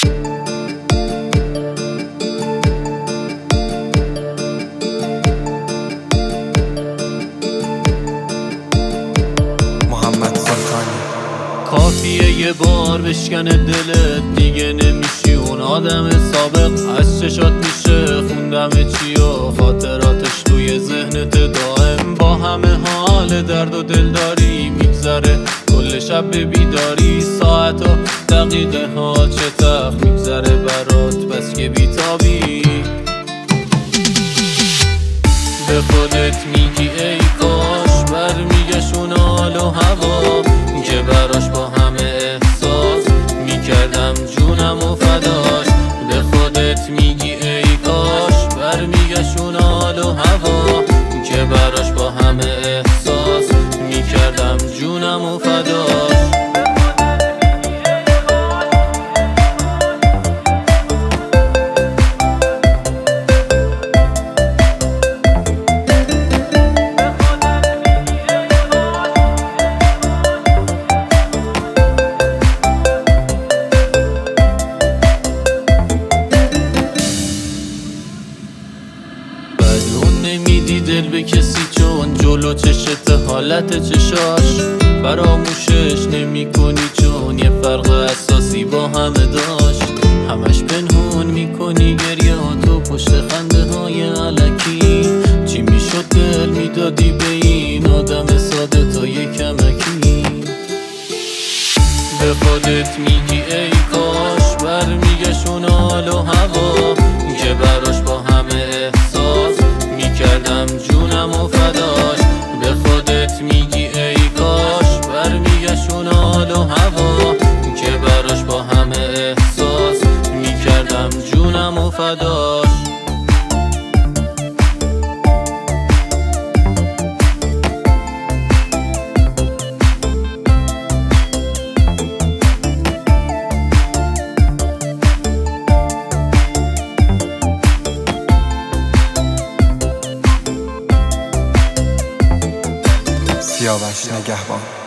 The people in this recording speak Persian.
کافیه یه بار بشکنه دلت، دیگه نمیشی اون آدم سابق. از چشات میشه خوندم چی و خاطراتش توی ذهنت دائم. با همه حال درد و دلداری میگذره کل شب به بیداری. ساعت و دقیقه ها چه تخ میگذره برات بس که بیتابی. به خودت میگی ای کاش برمیگشون حال و هوا که براش با همه احساس میکردم جونم و فداش. به خودت میگی ای کاش برمیگشون حال و هوا که براش با همه احساس میکردم جونم و فداش. نمیدی دل به کسی چون جلو چشت حالت چشاش. فراموشش نمی کنی چون یه فرق اساسی با همه داشت. همش پنهون میکنی گریهاتو پشت خنده های علکی. چی میشد دل میدادی به این آدم ساده تا یه کمکی. به خودت میگی ای کاش برمیگشون حال و هوا که براش با همه احساس میکردم جونم و فداش. به خودت میگی ای کاش برمیگشون حال و هوا که براش با همه احساس میکردم جونم و فداش. سیاوش نگهبان.